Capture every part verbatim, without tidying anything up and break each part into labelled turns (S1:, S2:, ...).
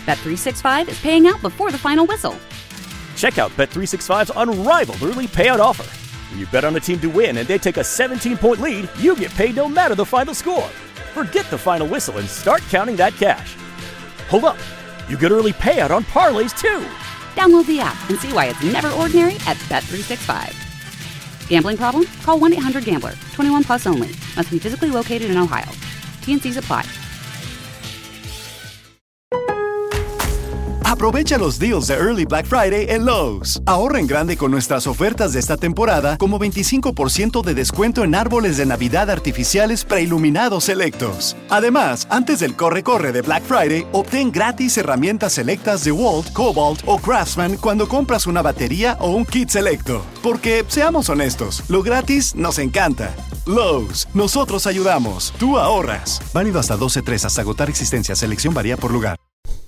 S1: Bet three sixty-five is paying out before the final whistle.
S2: Check out Bet three sixty-five's unrivaled early payout offer. When you bet on a team to win and they take a seventeen-point lead, you get paid no matter the final score. Forget the final whistle and start counting that cash. Hold up. You get early payout on parlays, too.
S1: Download the app and see why it's never ordinary at Bet three sixty-five. Gambling problem? Call one eight hundred gambler. twenty-one plus only. Must be physically located in Ohio. T and C's apply.
S3: Aprovecha los deals de Early Black Friday en Lowe's. Ahorra en grande con nuestras ofertas de esta temporada, como veinticinco por ciento de descuento en árboles de Navidad artificiales preiluminados selectos. Además, antes del corre-corre de Black Friday, obtén gratis herramientas selectas de Walt, Cobalt o Craftsman cuando compras una batería o un kit selecto. Porque, seamos honestos, lo gratis nos encanta. Lowe's, nosotros ayudamos, tú ahorras. Válido hasta doce tres hasta agotar existencia. Selección varía por lugar.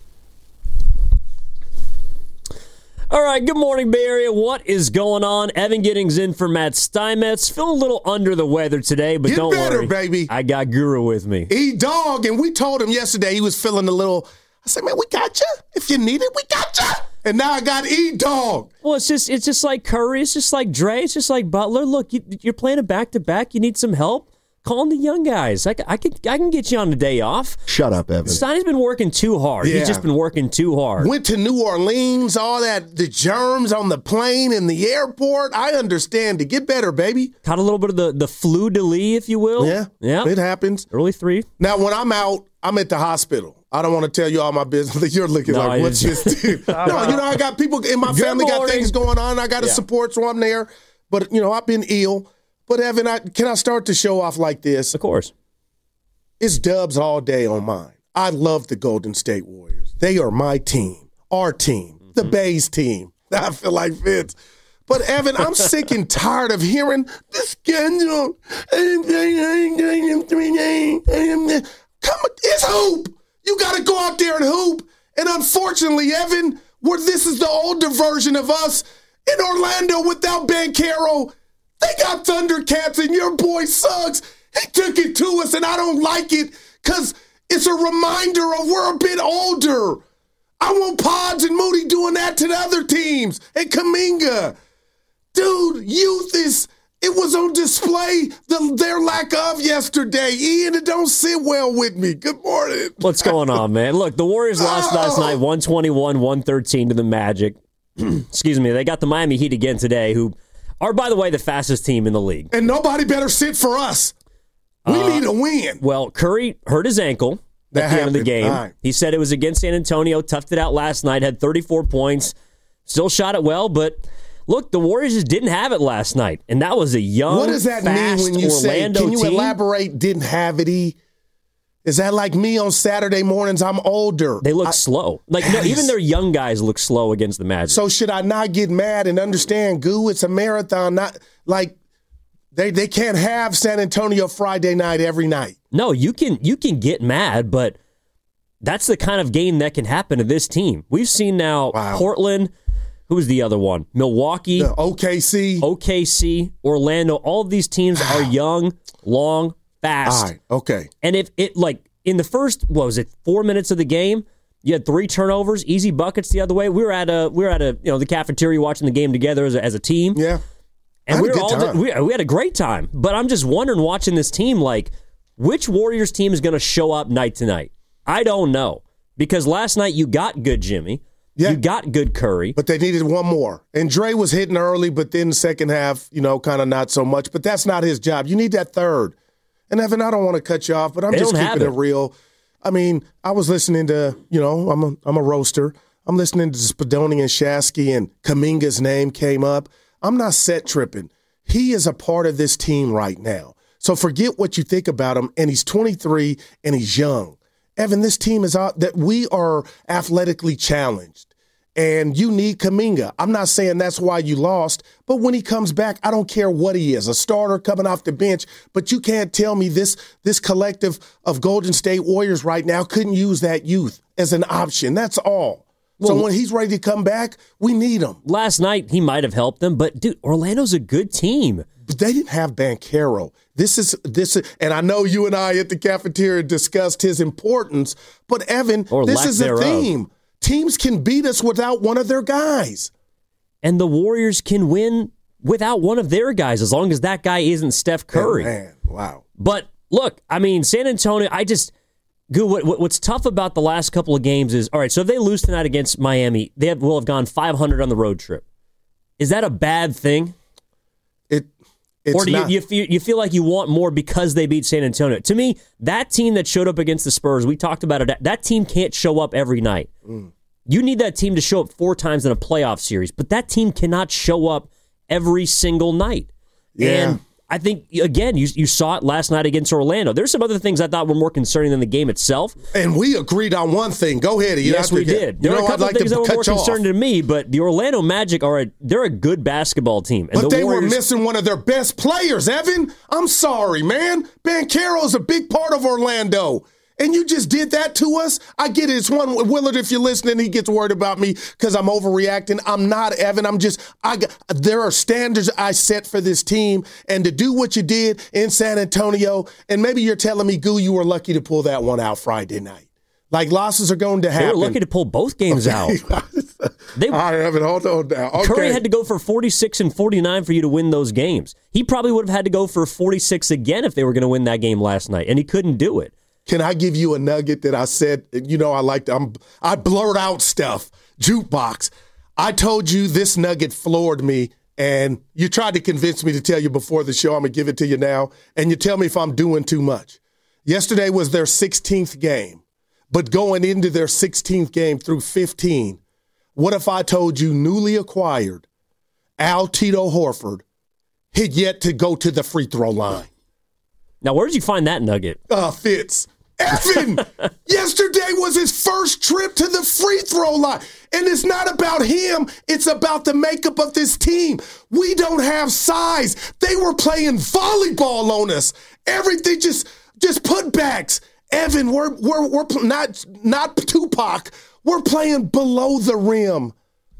S4: All right, good morning, Bay Area. What is going on? Evan Giddings in for Matt Steinmetz. Feeling a little under the weather today, but
S5: Get
S4: don't
S5: better,
S4: worry.
S5: baby.
S4: I got Guru with me.
S5: E-Dog, and we told him yesterday he was feeling a little, I said, man, we got you. If you need it, we got you. And now I got E-Dog.
S4: Well, it's just it's just like Curry. It's just like Dre. It's just like Butler. Look, you, you're playing a back-to-back. You need some help. Call in the young guys. I, I, can, I can get you on the day off.
S5: Shut up, Evan.
S4: Stein's been working too hard.
S5: Yeah.
S4: He's just been working too hard.
S5: Went to New Orleans, all that, the germs on the plane and the airport. I understand. To get better, baby.
S4: Caught a little bit of the, the flu de lis, if you will.
S5: Yeah,
S4: yeah.
S5: It happens.
S4: Early three.
S5: Now, when I'm out, I'm at the hospital. I don't want to tell you all my business. You're looking
S4: no,
S5: like, what's this dude? No, you know, I got people in my
S4: Good
S5: family,
S4: morning.
S5: got things going on. I got to
S4: Yeah.
S5: support, so I'm there. But, you know, I've been ill. But, Evan, I, can I start the show off like this?
S4: Of course.
S5: It's dubs all day on mine. I love the Golden State Warriors. They are my team, our team, the Bays team. I feel like Vince. But, Evan, I'm sick and tired of hearing the schedule. Come on, it's hoop. You got to go out there and hoop. And unfortunately, Evan, where this is the older version of us in Orlando without Banchero, they got Thundercats and your boy Suggs. He took it to us, and I don't like it because it's a reminder of we're a bit older. I want Pods and Moody doing that to the other teams. And Kuminga. Dude, youth is, it was on display, the, their lack of yesterday. Ian, it don't sit well with me. Good morning.
S4: What's going on, man? Look, the Warriors lost
S5: Oh.
S4: last night, one twenty-one one thirteen to the Magic. Excuse me. They got the Miami Heat again today, who are, by the way, the fastest team in the league.
S5: And nobody better sit for us. We
S4: Uh,
S5: need a win.
S4: Well, Curry hurt his ankle
S5: That
S4: at the end of the
S5: happened.
S4: game.
S5: All right.
S4: He said it was against San Antonio, toughed it out last night, had thirty-four points, still shot it well, but look, the Warriors just didn't have it last night, and that was a young,
S5: What does that
S4: fast
S5: mean when you
S4: Orlando
S5: say, can you
S4: team.
S5: elaborate, didn't have it, E? Is that like me on Saturday mornings? I'm older.
S4: They look
S5: I-
S4: slow. Like no,
S5: That
S4: even
S5: is-
S4: their young guys look slow against the Magic.
S5: So should I not get mad and understand, Goo, it's a marathon, not like they they can't have San Antonio Friday night every night.
S4: No, you can you can get mad, but that's the kind of game that can happen to this team. We've seen now
S5: Wow.
S4: Portland, who's the other one? Milwaukee,
S5: The O K C.
S4: O K C, Orlando. All of these teams are young, long, fast.
S5: All right, okay.
S4: And if it like in the first what was it, four minutes of the game, you had three turnovers, easy buckets the other way. We were at a we were at a you know the cafeteria watching the game together as a, as a team.
S5: Yeah. I
S4: And
S5: had
S4: we
S5: a
S4: were
S5: good
S4: all
S5: time.
S4: we, we had a great time. But I'm just wondering, watching this team, like, which Warriors team is going to show up night to night? I don't know. Because last night you got good Jimmy.
S5: Yeah.
S4: You got good Curry.
S5: But they needed one more. And Dre was hitting early, but then the second half, you know, kind of not so much. But that's not his job. You need that third. And Evan, I don't want to cut you off, but I'm
S4: They
S5: just
S4: don't have
S5: keeping it.
S4: it.
S5: real. I mean, I was listening to, you know, I'm a, I'm a roaster. I'm listening to Spadoni and Shasky, and Kuminga's name came up. I'm not set tripping. He is a part of this team right now. So forget what you think about him. And he's twenty-three and he's young. Evan, this team is out that we are athletically challenged. And you need Kuminga. I'm not saying that's why you lost, but when he comes back, I don't care what he is, a starter coming off the bench, but you can't tell me this this collective of Golden State Warriors right now couldn't use that youth as an option. That's all. So
S4: Well,
S5: when he's ready to come back, we need him.
S4: Last night he might have helped them, but dude, Orlando's a good team.
S5: But they didn't have Banchero. This is this is, and I know you and I at the cafeteria discussed his importance, but Evan,
S4: Or
S5: this
S4: lack
S5: is a
S4: thereof.
S5: theme. teams can beat us without one of their guys.
S4: And the Warriors can win without one of their guys, as long as that guy isn't Steph Curry.
S5: Oh, man, wow.
S4: But look, I mean, San Antonio, I just, what, what, what's tough about the last couple of games is, all right, so if they lose tonight against Miami, they have, will have gone five hundred on the road trip. Is that a bad thing?
S5: It, it's
S4: or do you,
S5: not.
S4: you, feel, you feel like you want more because they beat San Antonio? To me, that team that showed up against the Spurs, we talked about it, that team can't show up every night. Mm. You need that team to show up four times in a playoff series, but that team cannot show up every single night.
S5: Yeah.
S4: And I think, again, you you saw it last night against Orlando. There's some other things I thought were more concerning than the game itself.
S5: And we agreed on one thing. Go ahead. You
S4: yes, we did. There
S5: you
S4: were
S5: know,
S4: a couple
S5: I'd like
S4: of things
S5: to
S4: that were more
S5: cut you
S4: concerning
S5: off.
S4: to me, but the Orlando Magic are a, they're a good basketball team. And
S5: But
S4: the
S5: they
S4: Warriors,
S5: were missing one of their best players, Evan. I'm sorry, man. Banchero is a big part of Orlando. And you just did that to us? I get it. It's one, Willard, if you're listening, he gets worried about me because I'm overreacting. I'm not, Evan. I'm just, I. There are standards I set for this team. And to do what you did in San Antonio, and maybe you're telling me, Goo, you were lucky to pull that one out Friday night. Like, losses are going to happen.
S4: They were lucky to pull both games out. They,
S5: All right, Evan, hold on now. Okay.
S4: Curry had to go for forty-six and forty-nine for you to win those games. He probably would have had to go for forty-six again if they were going to win that game last night, and he couldn't do it.
S5: Can I give you a nugget that I said, you know, I like to, I'm, I blurt out stuff, jukebox. I told you this nugget floored me, and you tried to convince me to tell you before the show. I'm going to give it to you now, and you tell me if I'm doing too much. Yesterday was their sixteenth game, but going into their sixteenth game through fifteen, what if I told you newly acquired Al Tito Horford had yet to go to the free throw line?
S4: Now, where did you find that nugget?
S5: Uh, Fitz. Evan, yesterday was his first trip to the free throw line. And it's not about him. It's about the makeup of this team. We don't have size. They were playing volleyball on us. Everything just just putbacks. Evan, we're we're we're not not Tupac. We're playing below the rim.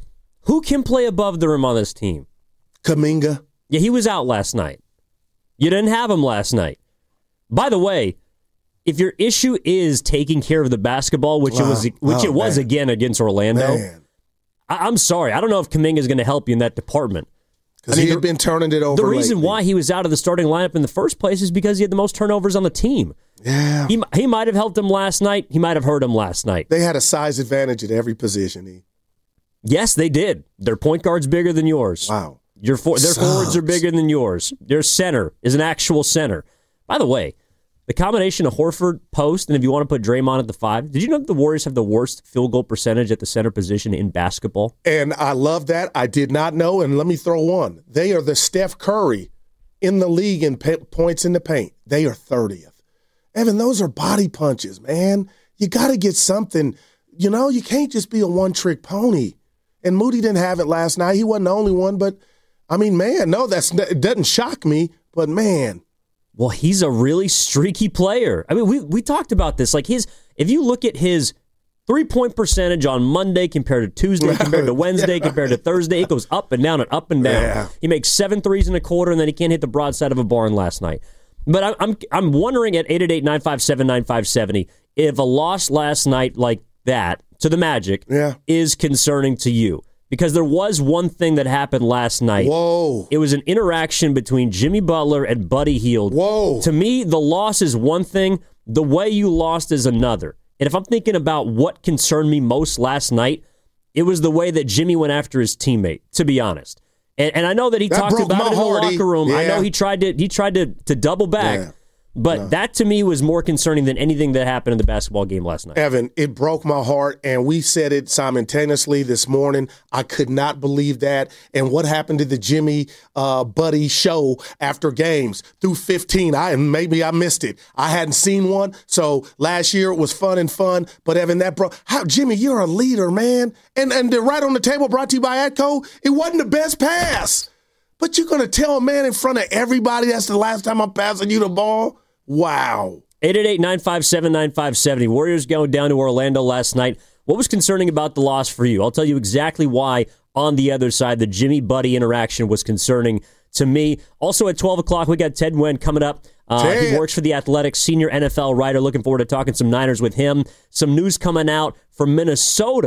S4: Who can play above the rim on this team?
S5: Kuminga.
S4: Yeah, he was out last night. You didn't have him last night. By the way, if your issue is taking care of the basketball, which
S5: wow.
S4: it was, which
S5: oh,
S4: it was
S5: man.
S4: again against Orlando,
S5: man.
S4: I, I'm sorry. I don't know if Kuminga is going to help you in that department.
S5: Because I mean, he had been turning it over.
S4: The reason
S5: lately.
S4: why he was out of the starting lineup in the first place is because he had the most turnovers on the team.
S5: Yeah,
S4: he he might have helped him last night. He might have hurt him last night.
S5: They had a size advantage at every position. He.
S4: Yes, they did. Their point guard's bigger than yours.
S5: Wow.
S4: Your for, their
S5: Subs.
S4: forwards are bigger than yours. Their center is an actual center. By the way, the combination of Horford, Post, and if you want to put Draymond at the five, did you know that the Warriors have the worst field goal percentage at the center position in basketball?
S5: And I love that. I did not know. And let me throw one. They are the Steph Curry in the league in p- points in the paint. They are thirtieth. Evan, those are body punches, man. You got to get something. You know, you can't just be a one-trick pony. And Moody didn't have it last night. He wasn't the only one. But, I mean, man, no, that's it doesn't shock me. But, man.
S4: Well, he's a really streaky player. I mean, we we talked about this. Like his, if you look at his three-point percentage on Monday compared to Tuesday, compared to Wednesday, yeah, compared to Thursday, it goes up and down and up and down.
S5: Yeah.
S4: He makes seven threes in a quarter, and then he can't hit the broadside of a barn last night. But I'm I'm, I'm wondering at eight eight eight, nine five seven, nine five seven zero if a loss last night like that to the Magic
S5: yeah.
S4: is concerning to you. Because there was one thing that happened last night.
S5: Whoa.
S4: It was an interaction between Jimmy Butler and Buddy Hield.
S5: Whoa.
S4: To me, the loss is one thing. The way you lost is another. And if I'm thinking about what concerned me most last night, it was the way that Jimmy went after his teammate, to be honest. And, and I know that he
S5: that
S4: talked about it in the
S5: heart.
S4: locker room.
S5: Yeah.
S4: I know he tried to he tried to, to double back.
S5: Yeah.
S4: But
S5: No.
S4: that, to me, was more concerning than anything that happened in the basketball game last night.
S5: Evan, it broke my heart, and we said it simultaneously this morning. I could not believe that. And what happened to the Jimmy uh, Buddy show after games through fifteen? I maybe I missed it. I hadn't seen one. So last year it was fun and fun. But Evan, that broke. How Jimmy, you're a leader, man. And and the right on the table, brought to you by Atco. It wasn't the best pass, but you're gonna tell a man in front of everybody that's the last time I'm passing you the ball. Wow.
S4: eight eight eight, nine five seven, nine five seven zero. Warriors going down to Orlando last night. What was concerning about the loss for you? I'll tell you exactly why on the other side. The Jimmy Buddy interaction was concerning to me. Also at twelve o'clock, we got Ted Nguyen coming up. Uh, he works for The Athletic, senior N F L writer. Looking forward to talking some Niners with him. Some news coming out from Minnesota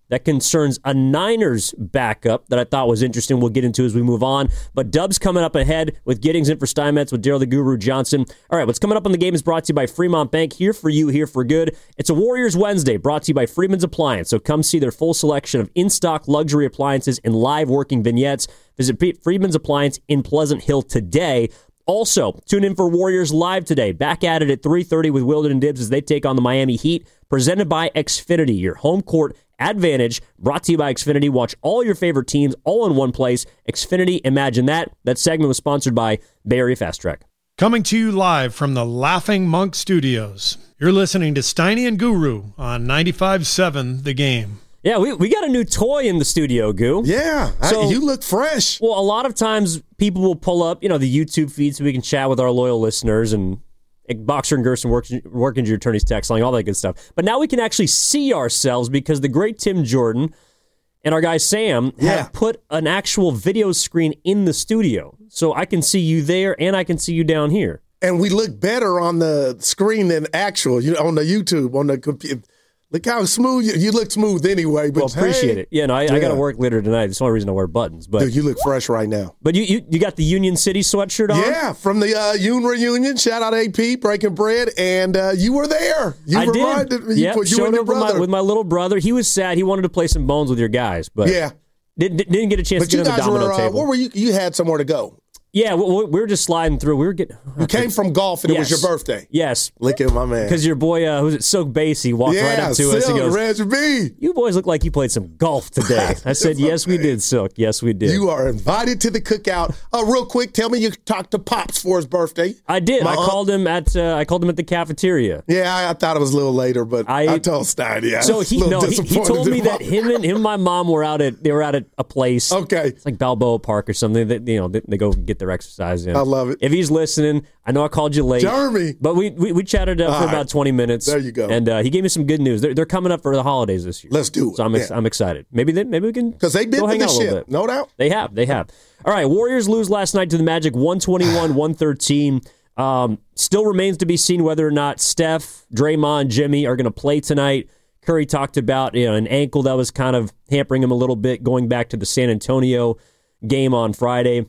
S4: that concerns a Niners backup that I thought was interesting. We'll get into as we move on. But Dubs coming up ahead with Giddings in for Steinmetz with Daryl the Guru Johnson. All right, what's coming up on the game is brought to you by Fremont Bank. Here for you, here for good. It's a Warriors Wednesday brought to you by Freeman's Appliance. So come see their full selection of in-stock luxury appliances and live working vignettes. Visit Freeman's Appliance in Pleasant Hill today. Also, tune in for Warriors Live today. Back at it at three thirty with Wilden and Dibbs as they take on the Miami Heat. Presented by Xfinity, your home court advantage. Brought to you by Xfinity. Watch all your favorite teams all in one place. Xfinity, imagine that. That segment was sponsored by Bay Area Fast Track.
S6: Coming to you live from the Laughing Monk Studios. You're listening to Steiny and Guru on ninety-five point seven The Game.
S4: Yeah, we, we got a new toy in the studio, Goo.
S5: Yeah,
S4: so,
S5: I, you look fresh.
S4: Well, a lot of times people will pull up, you know, the YouTube feed so we can chat with our loyal listeners and Boxer and Gerson work, work into your attorney's text line, all that good stuff. But now we can actually see ourselves because the great Tim Jordan and our guy Sam
S5: yeah.
S4: have put an actual video screen in the studio. So I can see you there and I can see you down here.
S5: And we look better on the screen than actual, you know, on the YouTube, on the computer. Look how smooth you, you look smooth anyway. But
S4: well, appreciate
S5: hey,
S4: it. Yeah, no, I,
S5: yeah.
S4: I got to work later tonight. It's the only reason I wear buttons. But
S5: dude, you look fresh right now.
S4: But you you, you got the Union City sweatshirt on?
S5: Yeah, from the uh, Union reunion. Shout out A P, Breaking Bread, and uh, you were there. You
S4: I
S5: reminded
S4: did.
S5: me. You,
S4: yep,
S5: you
S4: showed
S5: and your
S4: up with
S5: brother
S4: my, with my little brother. He was sad. He wanted to play some bones with your guys, but
S5: yeah,
S4: didn't, didn't get a chance
S5: but
S4: to get on the domino
S5: were, uh,
S4: table.
S5: Where were you? You had somewhere to go.
S4: Yeah, we, we were just sliding through. We were getting.
S5: You came from golf, and
S4: yes.
S5: it was your birthday.
S4: Yes.
S5: Look at my man.
S4: Because your boy, uh, who's it, Silk Basie, walked
S5: yeah,
S4: right up to
S5: Silk,
S4: us. He goes,
S5: Reggie B.
S4: You boys look like you played some golf today. I said, yes, we did, Silk. Yes, we did.
S5: You are invited to the cookout. Uh, real quick, tell me you talked to Pops for his birthday.
S4: I did.
S5: My
S4: I
S5: aunt.
S4: called him at. Uh, I called him at the cafeteria.
S5: Yeah, I, I thought it was a little later, but I, I told Steiny. I
S4: so
S5: was
S4: he
S5: a little
S4: no, he, he told me that him and him and my mom were out at they were out at a place.
S5: Okay,
S4: it's like Balboa Park or something. That you know they, they go get their exercise in.
S5: I love it.
S4: If he's listening, I know I called you late,
S5: Jeremy,
S4: but we we, we chatted up
S5: All
S4: for
S5: right.
S4: about twenty minutes.
S5: There you go.
S4: And uh, he gave me some good news. They're, they're coming up for the holidays this year.
S5: Let's do it.
S4: So I'm ex-
S5: yeah.
S4: I'm excited. Maybe they, maybe we can
S5: because they've been
S4: go
S5: with
S4: hang out
S5: this
S4: a little
S5: shit,
S4: bit.
S5: no doubt.
S4: They have. They have. All right. Warriors lose last night to the Magic, one twenty-one, one thirteen. Um, still remains to be seen whether or not Steph, Draymond, Jimmy are going to play tonight. Curry talked about you know an ankle that was kind of hampering him a little bit going back to the San Antonio game on Friday.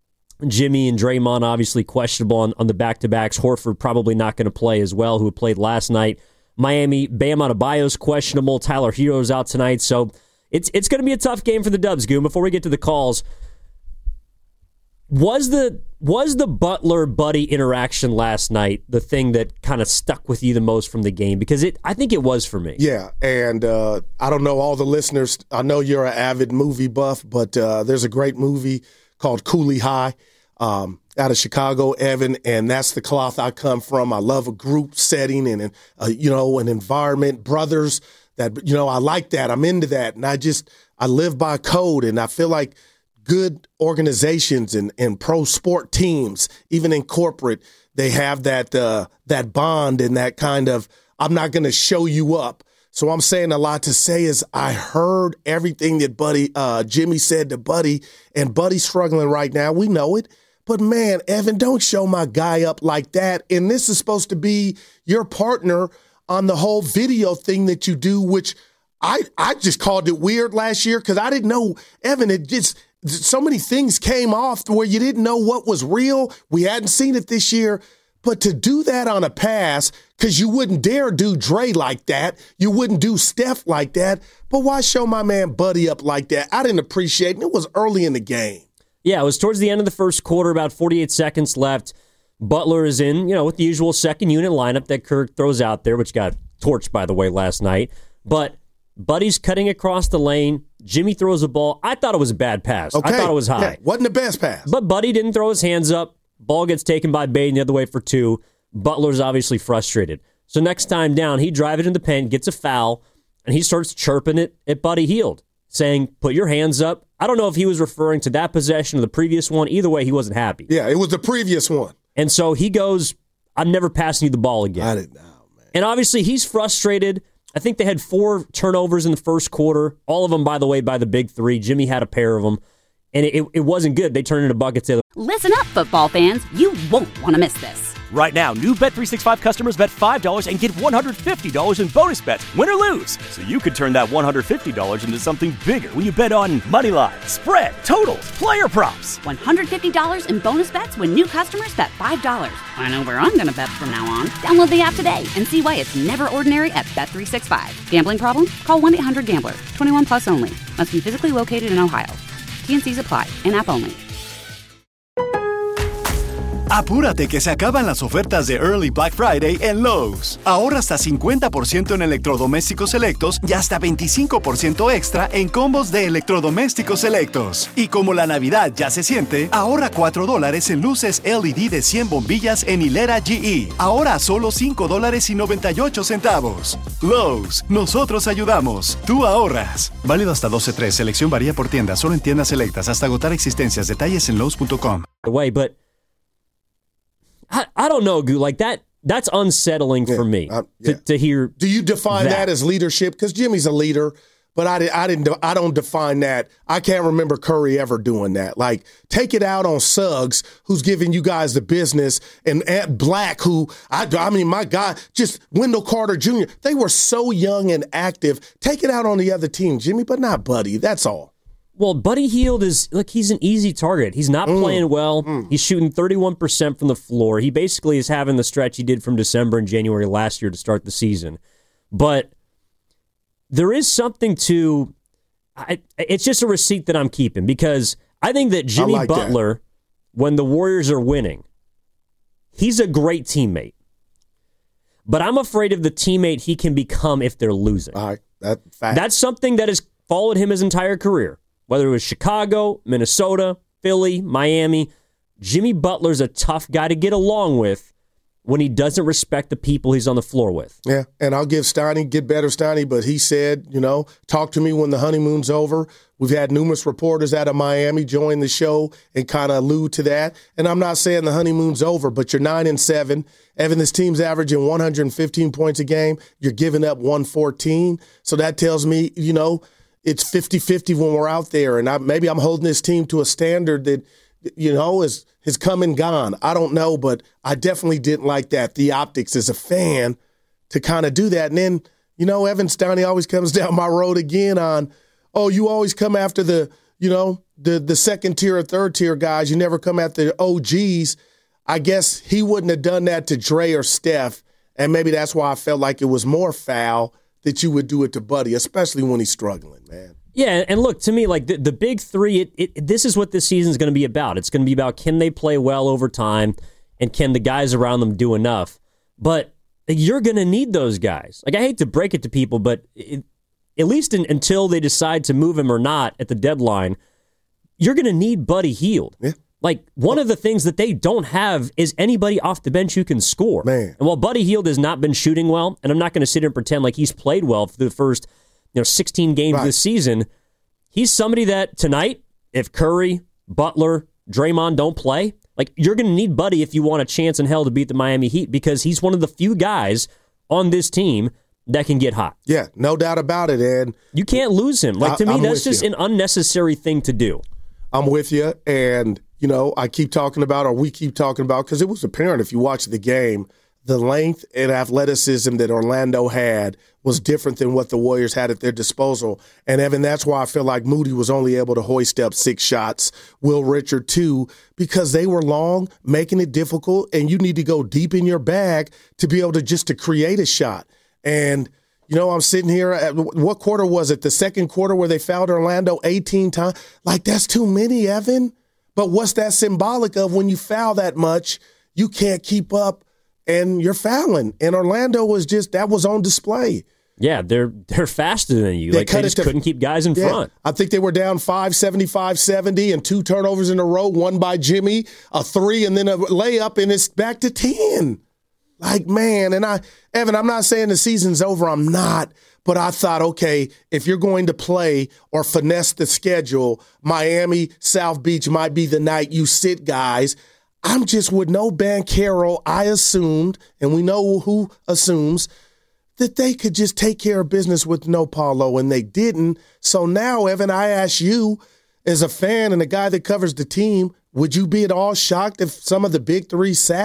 S4: Jimmy and Draymond obviously questionable on, on the back-to-backs. Horford probably not going to play as well, who played last night. Miami, Bam Adebayo's questionable. Tyler Hero's out tonight. So it's it's going to be a tough game for the Dubs, Goon. Before we get to the calls, was the was the Butler-Buddy interaction last night the thing that kind of stuck with you the most from the game? Because it, I think it was for me.
S5: Yeah, and uh, I don't know all the listeners. I know you're an avid movie buff, but uh, there's a great movie called Cooley High um, out of Chicago, Evan, and that's the cloth I come from. I love a group setting and, uh, you know, an environment, brothers that, you know, I like that. I'm into that. And I just, I live by code, and I feel like good organizations and, and pro sport teams, even in corporate, they have that uh, that bond and that kind of, I'm not going to show you up. So I'm saying a lot to say is I heard everything that Buddy, uh, Jimmy said to Buddy, and Buddy's struggling right now. We know it. But, man, Evan, don't show my guy up like that. And this is supposed to be your partner on the whole video thing that you do, which I, I just called it weird last year because I didn't know, Evan, it just so many things came off where you didn't know what was real. We hadn't seen it this year. But to do that on a pass, because you wouldn't dare do Dre like that. You wouldn't do Steph like that. But why show my man Buddy up like that? I didn't appreciate it. It was early in the game.
S4: Yeah, it was towards the end of the first quarter, about forty-eight seconds left. Butler is in, you know, with the usual second unit lineup that Kirk throws out there, which got torched, by the way, last night. But Buddy's cutting across the lane. Jimmy throws a ball. I thought it was a bad pass.
S5: Okay.
S4: I thought it was high.
S5: Yeah, wasn't the best pass.
S4: But Buddy didn't throw his hands up. Ball gets taken by Baden the other way for two. Butler's obviously frustrated. So next time down, he drives it in the pen, gets a foul, and he starts chirping it at Buddy Hield, saying, put your hands up. I don't know if he was referring to that possession or the previous one. Either way, he wasn't happy.
S5: Yeah, it was the previous one.
S4: And so he goes, I'm never passing you the ball again.
S5: I didn't know, man.
S4: And obviously, he's frustrated. I think they had four turnovers in the first quarter. All of them, by the way, by the big three. Jimmy had a pair of them. And it, it wasn't good. They turned into buckets.
S1: Listen up, football fans. You won't want to miss this.
S2: Right now, new Bet three sixty-five customers bet five dollars and get one hundred fifty dollars in bonus bets, win or lose. So you could turn that one hundred fifty dollars into something bigger when you bet on money line, spread, totals, player props.
S1: one hundred fifty dollars in bonus bets when new customers bet five dollars. I know where I'm going to bet from now on. Download the app today and see why it's never ordinary at Bet three sixty-five. Gambling problem? Call one eight hundred gambler. twenty-one plus only. Must be physically located in Ohio. T N Cs apply. In-app only.
S3: Apúrate que se acaban las ofertas de Early Black Friday en Lowe's. Ahorra hasta cincuenta por ciento en electrodomésticos selectos y hasta veinticinco por ciento extra en combos de electrodomésticos selectos. Y como la Navidad ya se siente, ahorra cuatro dólares en luces L E D de cien bombillas en hilera G E. Ahora a solo cinco dólares y noventa y ocho centavos. Lowe's, nosotros ayudamos. Tú ahorras. Válido hasta doce tres. Selección varía por tienda. Solo en tiendas selectas. Hasta agotar existencias. Detalles en lowes punto com.
S4: Way, but I, I don't know, Goo. Like that, that's unsettling
S5: Yeah,
S4: for me
S5: uh, yeah.
S4: to, to hear.
S5: Do you define that,
S4: that
S5: as leadership? Because Jimmy's a leader, but I, I didn't. I don't define that. I can't remember Curry ever doing that. Like, take it out on Suggs, who's giving you guys the business, and Ant Black, who I, I mean, my God, just Wendell Carter Junior They were so young and active. Take it out on the other team, Jimmy, but not Buddy. That's all.
S4: Well, Buddy Hield is, look, he's an easy target. He's not mm. playing well. Mm. He's shooting thirty-one percent from the floor. He basically is having the stretch he did from December and January last year to start the season. But there is something to, I, it's just a receipt that I'm keeping because I think that Jimmy like Butler, that. when the Warriors are winning, he's a great teammate. But I'm afraid of the teammate he can become if they're losing.
S5: All right, that, fact.
S4: That's something that has followed him his entire career. Whether it was Chicago, Minnesota, Philly, Miami, Jimmy Butler's a tough guy to get along with when he doesn't respect the people he's on the floor with.
S5: Yeah, and I'll give Steiny, get better Steiny, but he said, you know, talk to me when the honeymoon's over. We've had numerous reporters out of Miami join the show and kind of allude to that. And I'm not saying the honeymoon's over, but you're nine and seven. Evan, this team's averaging one hundred fifteen points a game. You're giving up one fourteen. So that tells me, you know, it's fifty-fifty when we're out there, and I, maybe I'm holding this team to a standard that, you know, is has come and gone. I don't know, but I definitely didn't like that. The optics as a fan to kind of do that. And then, you know, Evan Steiny always comes down my road again on, oh, you always come after the, you know, the the second tier or third tier guys. You never come after the O Gs. I guess he wouldn't have done that to Dre or Steph, and maybe that's why I felt like it was more foul that you would do it to Buddy, especially when he's struggling, man.
S4: Yeah, and look, to me, like the, the big three, it, it, this is what this season is going to be about. It's going to be about can they play well over time, and can the guys around them do enough? But you're going to need those guys. Like, I hate to break it to people, but it, at least in, until they decide to move him or not at the deadline, you're going to need Buddy Hield.
S5: Yeah.
S4: Like, one of the things that they don't have is anybody off the bench who can score.
S5: Man.
S4: And while Buddy Hield has not been shooting well, and I'm not going to sit here and pretend like he's played well for the first you know, sixteen games
S5: right.
S4: this season, he's somebody that tonight, if Curry, Butler, Draymond don't play, like you're going to need Buddy if you want a chance in hell to beat the Miami Heat because he's one of the few guys on this team that can get hot.
S5: Yeah, no doubt about it. And
S4: you can't lose him. Like, to
S5: I,
S4: me,
S5: I'm
S4: that's just
S5: you.
S4: an unnecessary thing to do.
S5: I'm with you. And, you know, I keep talking about, or we keep talking about, because it was apparent if you watch the game, the length and athleticism that Orlando had was different than what the Warriors had at their disposal. And, Evan, that's why I feel like Moody was only able to hoist up six shots, Will Richard two, because they were long, making it difficult, and you need to go deep in your bag to be able to just to create a shot. And, you know, I'm sitting here at, what quarter was it? The second quarter where they fouled Orlando eighteen times? Like, that's too many, Evan. But what's that symbolic of? When you foul that much, you can't keep up and you're fouling. And Orlando was just, that was on display.
S4: Yeah, they're they're faster than you. They, like, they just to, couldn't keep guys in
S5: yeah,
S4: front.
S5: I think they were down five seventy-five seventy and two turnovers in a row, one by Jimmy, a three, and then a layup, and it's back to ten. Like, man, and I, Evan, I'm not saying the season's over. I'm not. But I thought, okay, if you're going to play or finesse the schedule, Miami, South Beach might be the night you sit guys. I'm just with no Banchero. I assumed, and we know who assumes, that they could just take care of business with no Paulo, and they didn't. So now, Evan, I ask you, as a fan and a guy that covers the team, would you be at all shocked if some of the big three sat?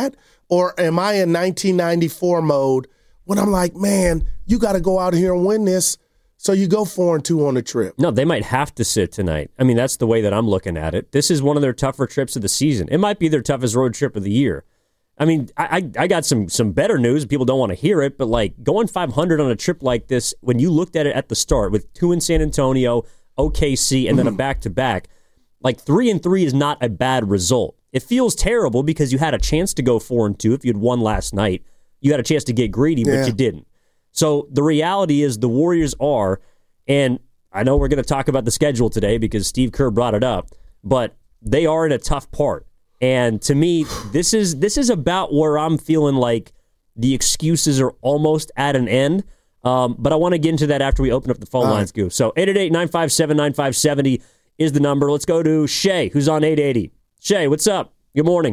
S5: or am I in nineteen ninety-four mode when I'm like, man, you got to go out here and win this? So you go four and two on the trip.
S4: No, they might have to sit tonight. I mean, that's the way that I'm looking at it. This is one of their tougher trips of the season. It might be their toughest road trip of the year. I mean, I I got some some better news. People don't want to hear it, but like going five hundred on a trip like this, when you looked at it at the start with two in San Antonio, O K C, and then a back-to-back, like three and three is not a bad result. It feels terrible because you had a chance to go four and two if you'd won last night. You had a chance to get greedy, but
S5: yeah.
S4: you didn't. So the reality is the Warriors are, and I know we're going to talk about the schedule today because Steve Kerr brought it up, but they are in a tough part. And to me, this is this is about where I'm feeling like the excuses are almost at an end. Um, but I want to get into that after we open up the phone All lines, right. Goo. So eight eight eight, nine five seven, nine five seven zero is the number. Let's go to Shay, who's on eight eighty. Shay, what's up? Good morning.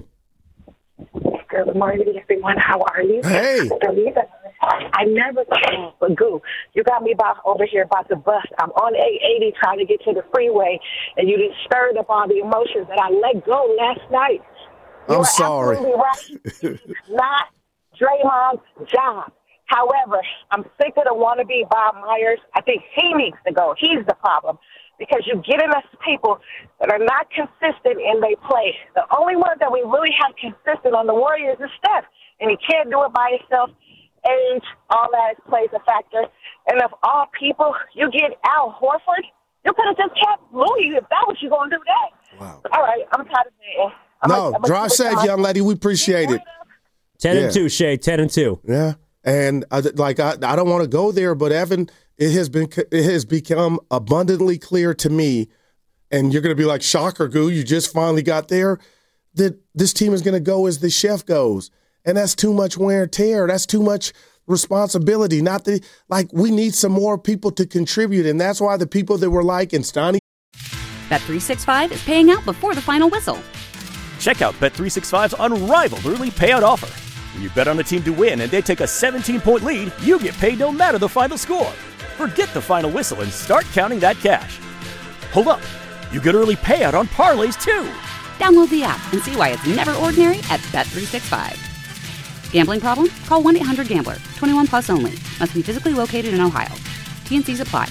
S7: Good morning, everyone. How are you?
S5: Hey.
S7: The reason I never came for Goo. You got me about over here about the bus. I'm on eight eighty trying to get to the freeway, and you just stirred up all the emotions that I let go last night. You
S5: I'm
S7: are
S5: sorry.
S7: absolutely right. It's not Draymond's job. However, I'm sick of the wannabe Bob Myers. I think he needs to go. He's the problem. Because you're getting us people that are not consistent in their play. The only one that we really have consistent on the Warriors is Steph. And he can't do it by himself. Age, all that plays a factor. And of all people, you get Al Horford, you could have just kept Louis if that was you going to do that.
S5: Wow.
S7: All right, I'm tired of saying.
S5: No, like, drive safe, young lady. We appreciate it.
S4: ten
S5: yeah.
S4: and two, Shay, ten and two.
S5: Yeah. And uh, like I, I don't want to go there, but Evan, it has been it has become abundantly clear to me, and you're going to be like, shocker, Goo, you just finally got there, that this team is going to go as the chef goes, and that's too much wear and tear. That's too much responsibility. Not the like we need some more people to contribute, and that's why the people that were like in Stoney.
S1: Bet three sixty-five is paying out before the final whistle.
S2: Check out Bet three sixty-five's unrivaled early payout offer. When you bet on a team to win and they take a seventeen-point lead, you get paid no matter the final score. Forget the final whistle and start counting that cash. Hold up. You get early payout on parlays, too.
S1: Download the app and see why it's never ordinary at Bet three sixty-five. Gambling problem? Call one eight hundred gambler. twenty-one plus only. Must be physically located in Ohio. T and C's apply.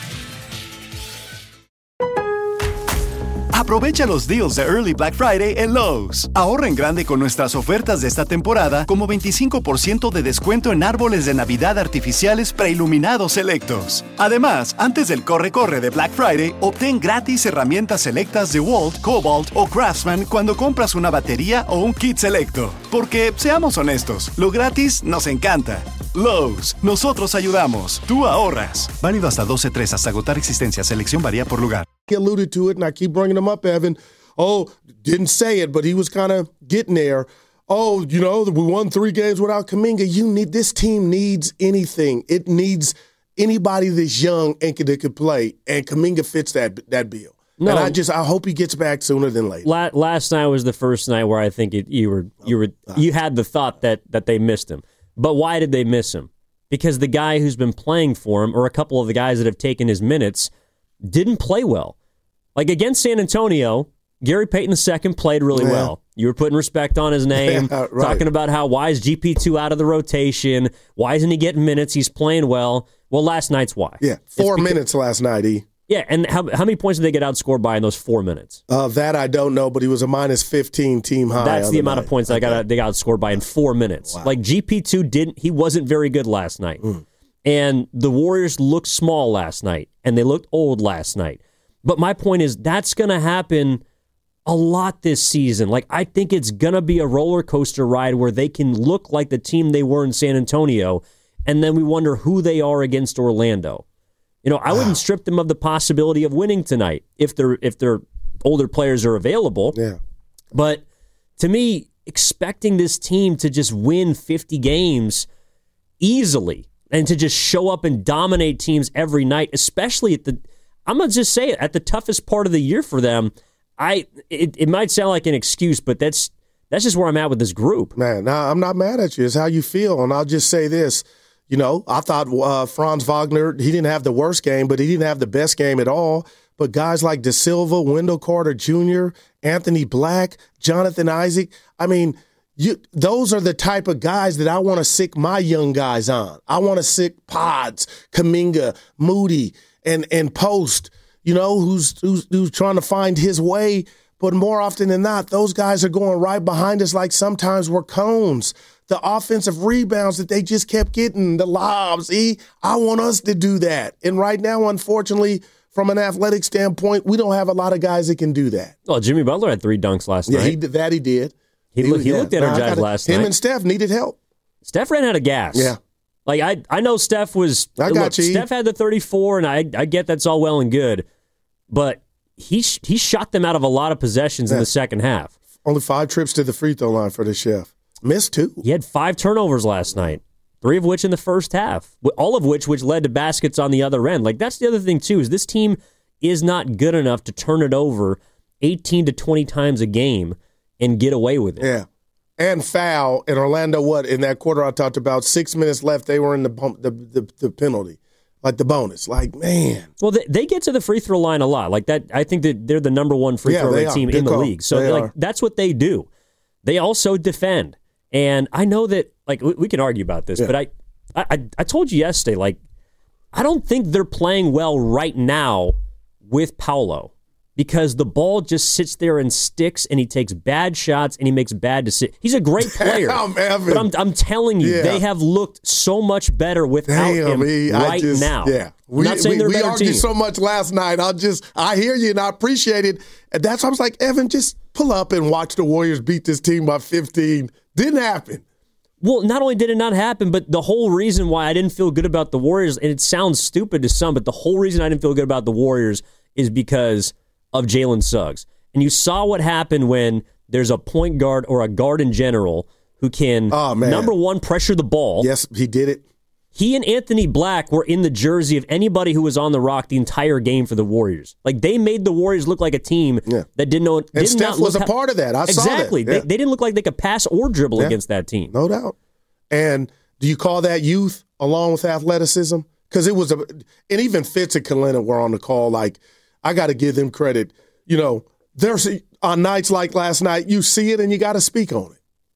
S3: Aprovecha los deals de Early Black Friday en Lowe's. Ahorra en grande con nuestras ofertas de esta temporada, como veinticinco por ciento de descuento en árboles de Navidad artificiales preiluminados selectos. Además, antes del corre-corre de Black Friday, obtén gratis herramientas selectas de Walt, Cobalt o Craftsman cuando compras una batería o un kit selecto. Porque, seamos honestos, lo gratis nos encanta. Lowe's, nosotros ayudamos, tú ahorras. Válido hasta doce tres hasta agotar existencia. Selección varía por lugar.
S5: He alluded to it, and I keep bringing him up, Evan. Oh, didn't say it, but he was kind of getting there. Oh, you know, we won three games without Kuminga. You need this team needs anything. It needs anybody that's young and that could play, and Kuminga fits that that bill. No, and I just I hope he gets back sooner than later.
S4: La- last night was the first night where I think it, you were you were you had the thought that that they missed him. But why did they miss him? Because the guy who's been playing for him, or a couple of the guys that have taken his minutes, didn't play well. Like against San Antonio, Gary Payton the second played really
S5: yeah.
S4: well. You were putting respect on his name,
S5: yeah, right.
S4: talking about how why is G P two out of the rotation? Why isn't he getting minutes? He's playing well. Well, last night's why.
S5: Yeah, four
S4: because,
S5: minutes last night, E.
S4: Yeah, and how how many points did they get outscored by in those four minutes?
S5: Uh, that I don't know, but he was a minus fifteen team high.
S4: That's the amount
S5: night.
S4: of points
S5: okay.
S4: that got they got outscored by in four minutes.
S5: Wow.
S4: Like G P two didn't, he wasn't very good last night. Mm. And the Warriors looked small last night, and they looked old last night. But my point is that's going to happen a lot this season. Like, I think it's going to be a roller coaster ride where they can look like the team they were in San Antonio, and then we wonder who they are against Orlando. You know, I wouldn't strip them of the possibility of winning tonight if their if their older players are available.
S5: Yeah.
S4: But to me, expecting this team to just win fifty games easily and to just show up and dominate teams every night, especially at the, I'm going to just say it, at the toughest part of the year for them, I it, it might sound like an excuse, but that's that's just where I'm at with this group.
S5: Man, nah, I'm not mad at you. It's how you feel. And I'll just say this. You know, I thought uh, Franz Wagner, he didn't have the worst game, but he didn't have the best game at all. But guys like De Silva, Wendell Carter Junior, Anthony Black, Jonathan Isaac, I mean, You, those are the type of guys that I want to sick my young guys on. I want to sick Pods, Kuminga, Moody, and and Post, you know, who's, who's who's trying to find his way. But more often than not, those guys are going right behind us like sometimes we're cones. The offensive rebounds that they just kept getting, the lobs. E, I want us to do that. And right now, unfortunately, from an athletic standpoint, we don't have a lot of guys that can do that.
S4: Well, Jimmy Butler had three dunks last
S5: yeah,
S4: night.
S5: He did, that he did.
S4: He,
S5: he,
S4: look, he
S5: yeah.
S4: looked energized
S5: gotta,
S4: last
S5: him
S4: night.
S5: Him and Steph needed help.
S4: Steph ran out of gas.
S5: Yeah.
S4: Like, I I know Steph was...
S5: I got
S4: look,
S5: you.
S4: Steph had the thirty-four, and I I get that's all well and good, but he sh- he shot them out of a lot of possessions yeah. in the second half.
S5: Only five trips to the free throw line for the chef. Missed two.
S4: He had five turnovers last night, three of which in the first half, all of which which led to baskets on the other end. Like, that's the other thing, too, is this team is not good enough to turn it over eighteen to twenty times a game and get away with it.
S5: Yeah. And foul. And Orlando, what, in that quarter I talked about, six minutes left, they were in the the, the, the penalty, like the bonus. Like, man.
S4: Well, they, they get to the free throw line a lot. Like that, I think that they're the number one free
S5: yeah,
S4: throw rate team
S5: Good
S4: in the
S5: call.
S4: league. So,
S5: they
S4: like,
S5: are.
S4: that's what they do. They also defend. And I know that, like, we, we can argue about this,
S5: yeah.
S4: but I, I, I told you yesterday, like, I don't think they're playing well right now with Paolo because the ball just sits there and sticks, and he takes bad shots, and he makes bad decisions. He's a great player,
S5: Damn,
S4: but I'm I'm telling you,
S5: yeah.
S4: they have looked so much better without
S5: Damn,
S4: him
S5: he,
S4: right
S5: just,
S4: now.
S5: Yeah,
S4: I'm
S5: we,
S4: not saying
S5: we,
S4: they're a
S5: we
S4: better
S5: argued
S4: team.
S5: so much last night. I just I hear you and I appreciate it. And that's why I was like, Evan, just pull up and watch the Warriors beat this team by fifteen. Didn't happen.
S4: Well, not only did it not happen, but the whole reason why I didn't feel good about the Warriors, and it sounds stupid to some, but the whole reason I didn't feel good about the Warriors is because of Jalen Suggs. And you saw what happened when there's a point guard or a guard in general who can,
S5: oh, man.
S4: number one, pressure the ball.
S5: Yes, he did it.
S4: He and Anthony Black were in the jersey of anybody who was on the rock the entire game for the Warriors. Like, they made the Warriors look like a team
S5: yeah.
S4: that didn't know.
S5: And
S4: did
S5: Steph
S4: not
S5: was a
S4: ha-
S5: part of that. I
S4: exactly.
S5: saw that.
S4: Exactly.
S5: Yeah.
S4: They, they didn't look like they could pass or dribble
S5: yeah.
S4: against that team.
S5: No doubt. And do you call that youth along with athleticism? Because it was a, and even Fitz and Kalina were on the call. Like, I got to give them credit. You know, there's on nights like last night, you see it and you got to speak on it.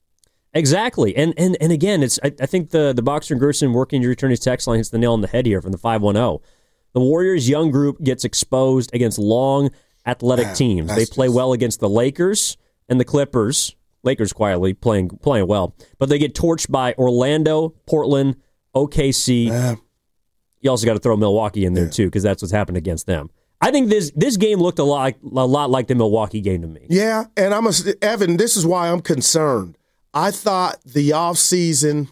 S4: Exactly. And and and again, it's I, I think the, the Boxer and Gerson working your attorney's text line hits the nail on the head here from the five one zero. The Warriors' young group gets exposed against long, athletic
S5: Man,
S4: teams. They play
S5: just...
S4: well against the Lakers and the Clippers. Lakers quietly playing playing well. But they get torched by Orlando, Portland, O K C.
S5: Man.
S4: You also got to throw Milwaukee in there,
S5: yeah.
S4: too, because that's what's happened against them. I think this this game looked a lot, a lot like the Milwaukee game to me.
S5: Yeah, and I'm a, Evan, this is why I'm concerned. I thought the offseason,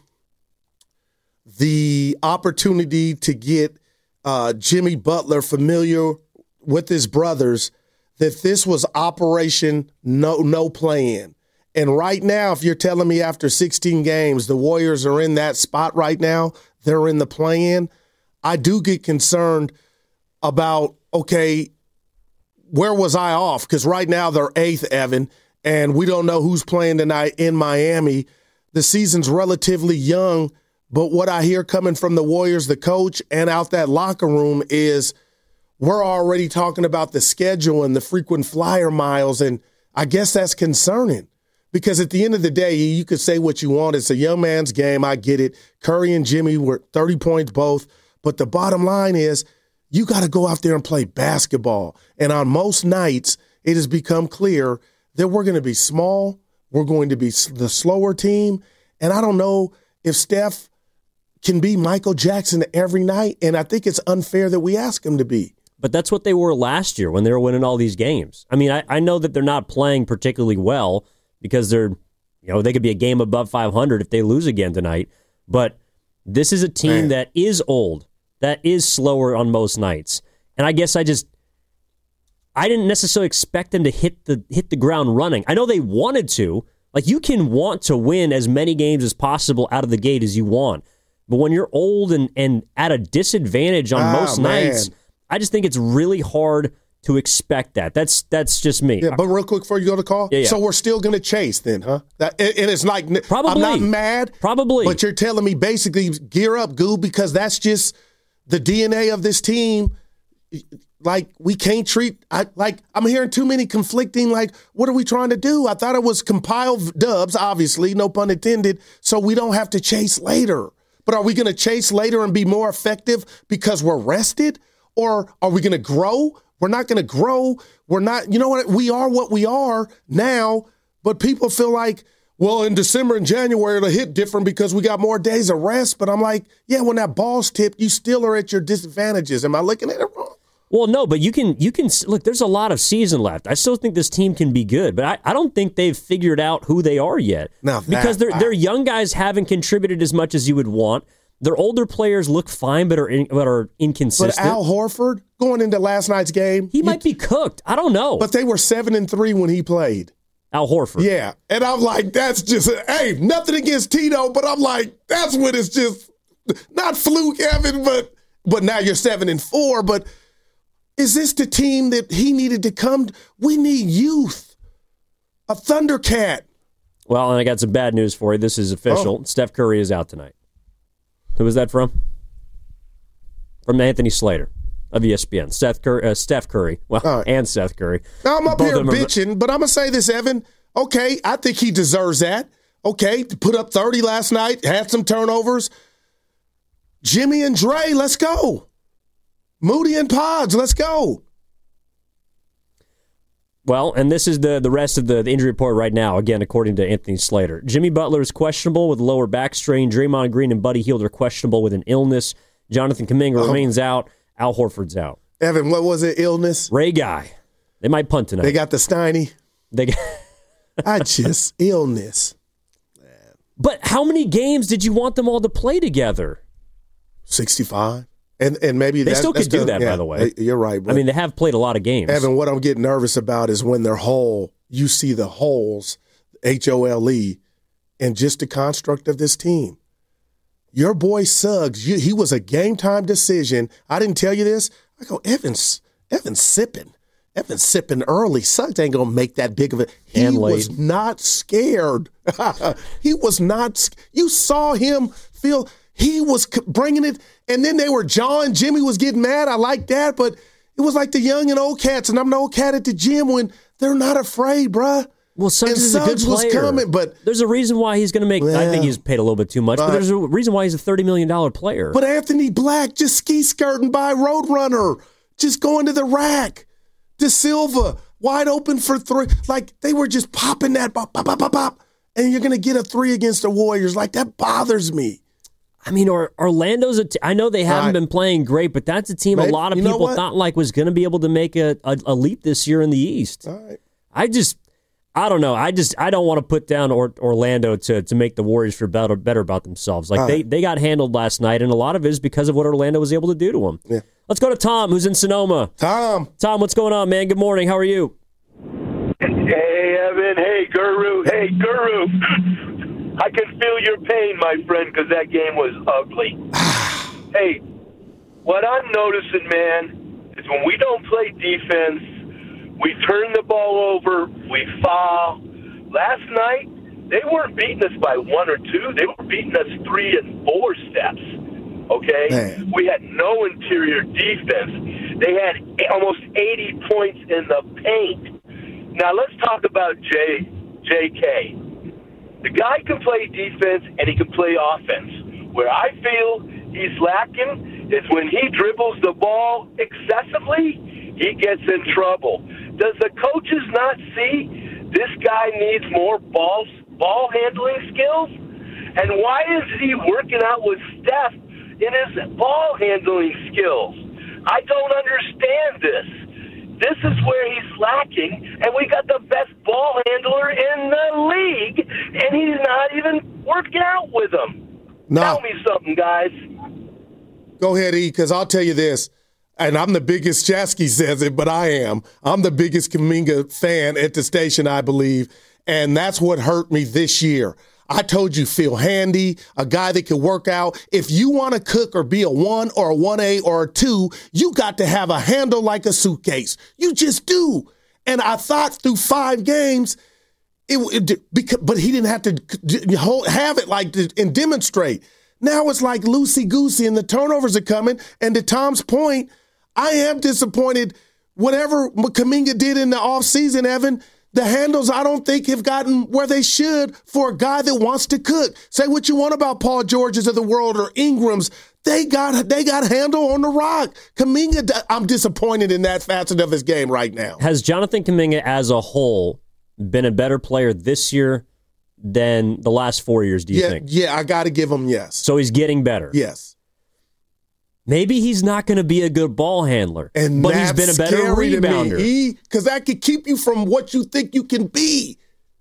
S5: the opportunity to get uh, Jimmy Butler familiar with his brothers, that this was Operation No No Play-In. And right now, if you're telling me after sixteen games, the Warriors are in that spot right now, they're in the play-in, I do get concerned about, okay, where was I off? Because right now they're eighth, Evan, and we don't know who's playing tonight in Miami. The season's relatively young, but what I hear coming from the Warriors, the coach, and out that locker room is we're already talking about the schedule and the frequent flyer miles, and I guess that's concerning. Because at the end of the day, you could say what you want. It's a young man's game. I get it. Curry and Jimmy were thirty points both. But the bottom line is you got to go out there and play basketball. And on most nights, it has become clear that we're going to be small. We're going to be the slower team. And I don't know if Steph can be Michael Jackson every night. And I think it's unfair that we ask him to be.
S4: But that's what they were last year when they were winning all these games. I mean, I, I know that they're not playing particularly well because they're, you know, they could be a game above five hundred if they lose again tonight. But this is a team Man. that is old, that is slower on most nights. And I guess I just, I didn't necessarily expect them to hit the hit the ground running. I know they wanted to. Like, you can want to win as many games as possible out of the gate as you want. But when you're old and, and at a disadvantage on
S5: ah,
S4: most
S5: man.
S4: nights, I just think it's really hard to expect that. That's that's just me.
S5: Yeah, but real quick before you go to call,
S4: yeah, yeah.
S5: so we're still going to chase then, huh? That, and it's like,
S4: Probably.
S5: I'm not mad.
S4: Probably.
S5: But you're telling me basically gear up, Goob, because that's just the D N A of this team. like we can't treat I, like I'm hearing too many conflicting, like, what are we trying to do? I thought it was compile dubs, obviously, no pun intended, so we don't have to chase later. But are we going to chase later and be more effective because we're rested? Or are we going to grow? We're not going to grow. We're not, you know what? We are what we are now, but people feel like, well, in December and January, it'll hit different because we got more days of rest. But I'm like, yeah, when that ball's tipped, you still are at your disadvantages. Am I looking at it wrong?
S4: Well, no, but you can, you can look, there's a lot of season left. I still think this team can be good, but I, I don't think they've figured out who they are yet.
S5: Now that,
S4: because their
S5: I,
S4: their young guys haven't contributed as much as you would want. Their older players look fine, but are in, but are inconsistent.
S5: But Al Horford, going into last night's game,
S4: he might be cooked. I don't know.
S5: But they were seven and three when he played.
S4: Al Horford.
S5: Yeah. And I'm like, that's just, hey, nothing against Tito, but I'm like, that's when it's just not fluke, Evan, but but now you're seven and four. But is this the team that he needed to come? We need youth, a Thundercat.
S4: Well, and I got some bad news for you. This is official. Oh. Steph Curry is out tonight. Who was that from? From Anthony Slater of E S P N. Seth Curry, uh, Steph Curry. Well, right. And Seth Curry.
S5: Now, I'm up
S4: Both
S5: here
S4: are...
S5: bitching, but I'm going to say this, Evan. Okay, I think he deserves that. Okay, put up thirty last night, had some turnovers. Jimmy and Dre, let's go. Moody and Pods, let's go.
S4: Well, and this is the, the rest of the, the injury report right now, again, according to Anthony Slater. Jimmy Butler is questionable with lower back strain. Draymond Green and Buddy Hield are questionable with an illness. Jonathan Kuminga oh. remains out. Al Horford's out.
S5: Evan, what was it, illness?
S4: Ray Guy. They might punt tonight.
S5: They got the Steiny.
S4: They got
S5: I just, illness.
S4: Man. But how many games did you want them all to play together?
S5: sixty-five. And and maybe
S4: they
S5: that,
S4: still could do that,
S5: yeah,
S4: by the way.
S5: You're right.
S4: I mean, they have played a lot of games.
S5: Evan, what I'm getting nervous about is when they're whole, you see the holes, H O L E, and just the construct of this team. Your boy Suggs, you, he was a game-time decision. I didn't tell you this. I go, Evan's, Evan's sipping. Evan's sipping early. Suggs ain't going to make that big of a – He was not scared. He was not – you saw him feel – he was bringing it, and then they were jawing. Jimmy was getting mad. I like that, but it was like the young and old cats, and I'm the old cat at the gym when they're not afraid, bruh.
S4: Well, Suggs is a good player.
S5: Was coming, but
S4: there's a reason why he's going to make. Yeah, I think he's paid a little bit too much, but, but there's a reason why he's a thirty million dollars player.
S5: But Anthony Black just ski skirting by Roadrunner, just going to the rack. De Silva wide open for three. Like they were just popping that pop, pop, pop, pop, pop, and you're going to get a three against the Warriors. Like that bothers me.
S4: I mean, or Orlando's a t- I know they haven't right. been playing great, but that's a team Maybe, a lot of people thought like was going to be able to make a, a, a leap this year in the East.
S5: All right.
S4: I just, I don't know. I just, I don't want to put down or, Orlando to to make the Warriors feel better, better about themselves. Like All they, right. they got handled last night, and a lot of it is because of what Orlando was able to do to them.
S5: Yeah.
S4: Let's go to Tom, who's in Sonoma.
S5: Tom.
S4: Tom, what's going on, man? Good morning. How are you?
S8: Hey, Evan. Hey, Guru. Hey, Guru. I can feel your pain, my friend, because that game was ugly. Hey, what I'm noticing, man, is when we don't play defense, we turn the ball over, we foul. Last night, they weren't beating us by one or two. They were beating us three and four steps, okay? Man. We had no interior defense. They had almost eighty points in the paint. Now, let's talk about J. J K. The guy can play defense and he can play offense. Where I feel he's lacking is when he dribbles the ball excessively, he gets in trouble. Does the coaches not see this guy needs more ball, ball handling skills? And why is he working out with Steph in his ball handling skills? I don't understand this. This is where he's lacking, and we got the best ball handler in the league, and he's not even working out with him. No. Tell me something, guys.
S5: Go ahead, E, because I'll tell you this, and I'm the biggest, Chasky says it, but I am. I'm the biggest Kuminga fan at the station, I believe, and that's what hurt me this year. I told you, Phil Handy, a guy that can work out. If you want to cook or be a one or a one A or a two, you got to have a handle like a suitcase. You just do. And I thought through five games, it, it because, but he didn't have to hold, have it like and demonstrate. Now it's like loosey-goosey and the turnovers are coming. And to Tom's point, I am disappointed. Whatever Kuminga did in the offseason, Evan, the handles I don't think have gotten where they should for a guy that wants to cook. Say what you want about Paul Georges of the world or Ingrams. They got they got handle on the rock. Kuminga, I'm disappointed in that facet of his game right now.
S4: Has Jonathan Kuminga as a whole been a better player this year than the last four years, do you
S5: yeah,
S4: think?
S5: Yeah, I got to give him yes.
S4: So he's getting better.
S5: Yes.
S4: Maybe he's not going to be a good ball handler,
S5: and
S4: but he's been a better rebounder.
S5: Because that could keep you from what you think you can be.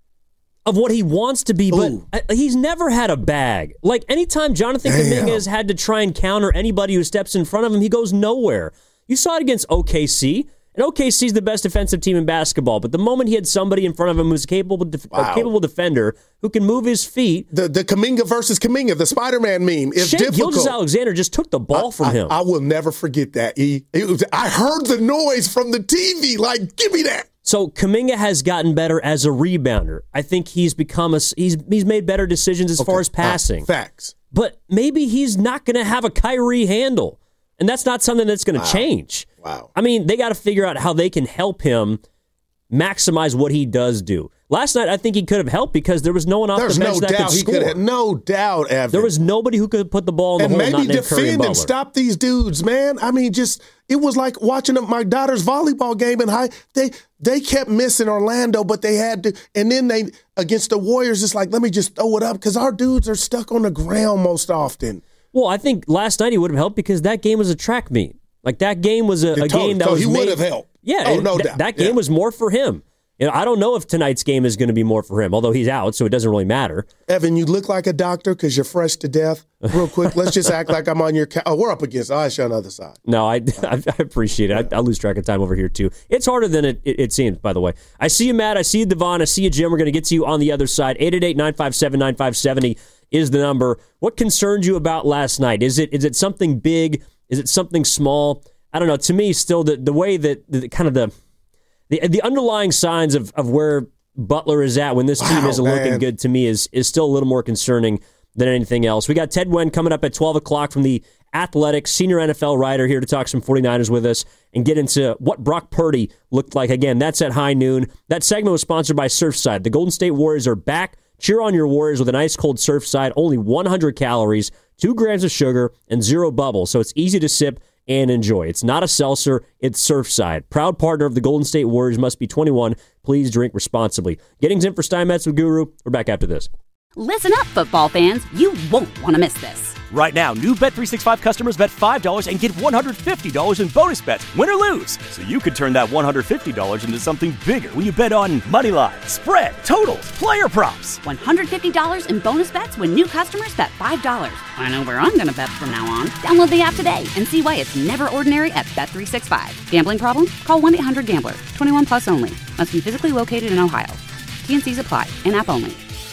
S4: Of what he wants to be,
S5: Ooh.
S4: but he's never had a bag. Like, anytime Jonathan
S5: Damn.
S4: Kuminga has had to try and counter anybody who steps in front of him, he goes nowhere. You saw it against O K C. And O K C is the best defensive team in basketball, but the moment he had somebody in front of him who's a capable, def-
S5: wow.
S4: a capable defender who can move his feet.
S5: The the Kuminga versus Kuminga, the Spider-Man meme, is
S4: Shai
S5: difficult.
S4: Gilgeous-Alexander just took the ball
S5: I,
S4: from
S5: I,
S4: him.
S5: I will never forget that. He, it was, I heard the noise from the T V, like, give me that.
S4: So Kuminga has gotten better as a rebounder. I think he's become a he's he's made better decisions as
S5: okay.
S4: far as passing.
S5: Uh, facts.
S4: But maybe he's not going to have a Kyrie handle. And that's not something that's going to
S5: wow.
S4: change.
S5: Wow.
S4: I mean, they got to figure out how they can help him maximize what he does do. Last night, I think he could have helped because there was no one off
S5: There's
S4: the bench
S5: no
S4: that
S5: doubt
S4: could
S5: he
S4: score.
S5: could have, no doubt, Evan.
S4: There was nobody who could put the ball in the
S5: and
S4: hole.
S5: maybe
S4: not named Curry and
S5: defend
S4: Butler.
S5: and stop these dudes, man. I mean, just it was like watching my daughter's volleyball game in high. They they kept missing Orlando, but they had to. And then they against the Warriors, it's like, let me just throw it up because our dudes are stuck on the ground most often.
S4: Well, I think last night he would have helped because that game was a track meet. Like, that game was a, a
S5: told,
S4: game that
S5: so
S4: was
S5: he
S4: made,
S5: would have helped.
S4: Yeah,
S5: oh, no
S4: th-
S5: doubt.
S4: that game
S5: yeah.
S4: was more for him. You know, I don't know if tonight's game is going to be more for him, although he's out, so it doesn't really matter.
S5: Evan, you look like a doctor because you're fresh to death. Real quick, let's just act like I'm on your. Ca- oh, we're up against. I'll ask you on the other side.
S4: No, I, I, I appreciate it. I, I lose track of time over here, too. It's harder than it, it, it seems, by the way. I see you, Matt. I see you, Devon. I see you, Jim. We're going to get to you on the other side. eight eight eight, nine five seven, nine five seven zero is the number. What concerned you about last night? Is it is it something big? Is it something small? I don't know. To me, still, the, the way that the, kind of the, the the underlying signs of, of where Butler is at when this team
S5: wow,
S4: isn't
S5: man.
S4: looking good to me is is still a little more concerning than anything else. We got Ted Nguyen coming up at twelve o'clock from the Athletic, senior N F L writer, here to talk some 49ers with us and get into what Brock Purdy looked like. Again, that's at high noon. That segment was sponsored by Surfside. The Golden State Warriors are back. Cheer on your Warriors with an ice cold Surfside. Only one hundred calories, two grams of sugar, and zero bubbles, so it's easy to sip and enjoy. It's not a seltzer, it's Surfside. Proud partner of the Golden State Warriors, must be twenty-one. Please drink responsibly. Getting in for Steinmetz with Guru. We're back after this.
S1: Listen up, football fans. You won't want to miss this.
S2: Right now, new Bet three sixty-five customers bet five dollars and get one hundred fifty dollars in bonus bets, win or lose. So you could turn that one hundred fifty dollars into something bigger when you bet on money line, spread, totals, player props.
S1: one hundred fifty dollars in bonus bets when new customers bet five dollars. I know where I'm going to bet from now on. Download the app today and see why it's never ordinary at Bet three sixty-five. Gambling problem? Call one eight hundred gambler. twenty-one plus only. Must be physically located in Ohio. T N Cs apply. In-app only.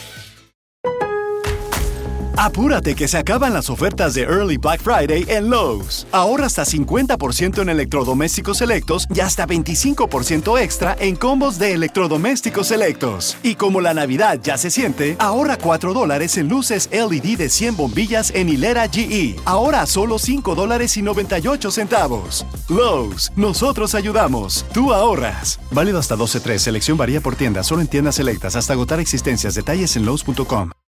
S3: Apúrate que se acaban las ofertas de Early Black Friday en Lowe's. Ahorra hasta cincuenta por ciento en electrodomésticos selectos y hasta veinticinco por ciento extra en combos de electrodomésticos selectos. Y como la Navidad ya se siente, ahorra cuatro dólares en luces L E D de cien bombillas en hilera G E. Ahora a solo cinco dólares y noventa y ocho centavos. Lowe's, nosotros ayudamos. Tú ahorras. Válido hasta doce tres. Selección varía por tienda. Solo en tiendas selectas. Hasta agotar existencias. Detalles en Lowe's punto com.